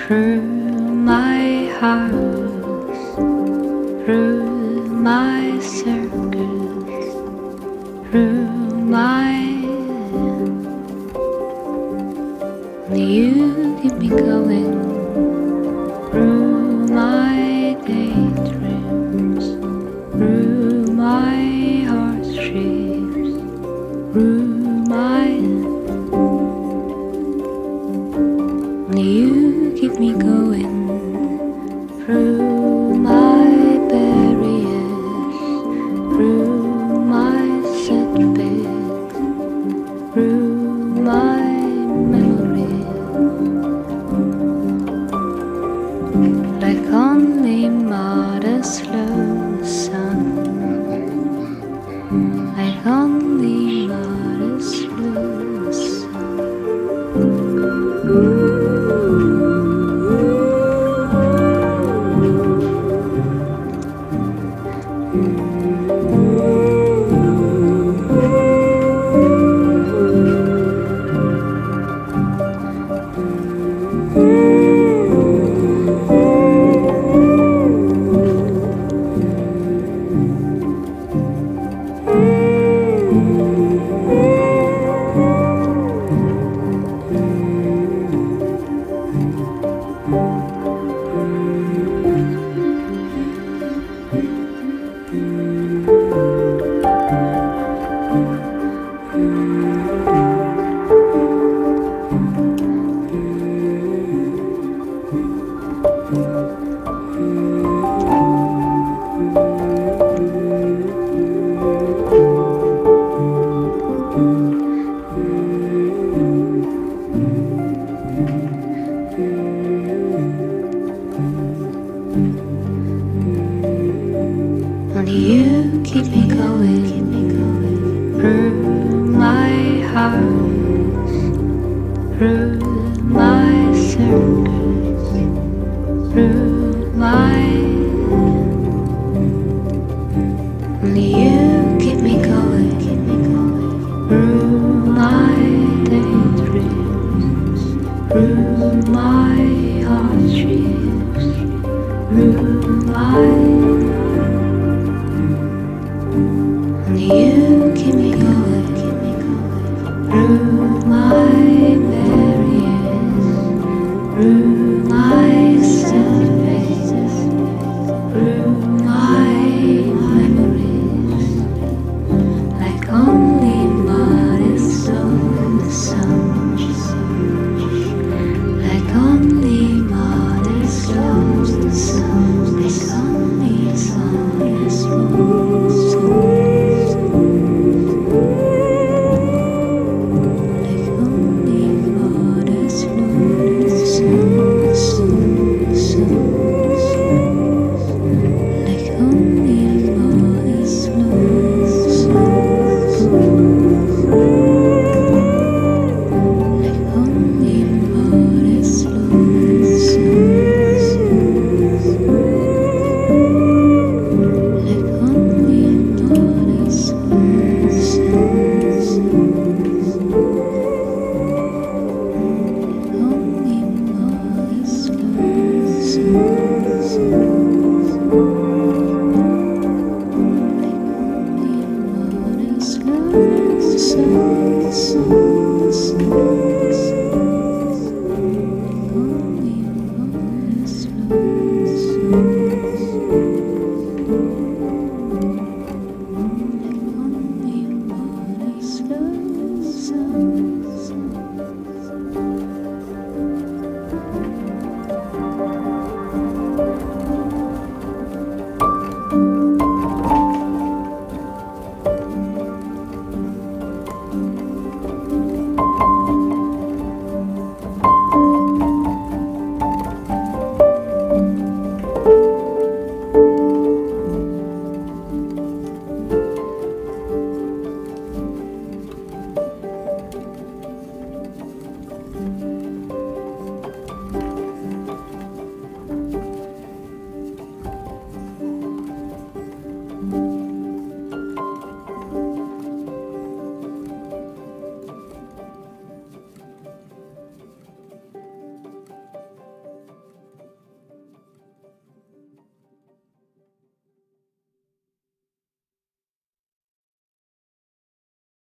through my house, through my circus, through my. You keep me going through my daydreams, through my heartstrings, through my. You keep me going through my barriers, through my setbacks, through my memories, like only mother slow sun, like only mother slow sun. You keep me going through my house, through my circus, through my. You keep me going through my daydreams, through my heartstrings, through my. You keep me going through my barriers, through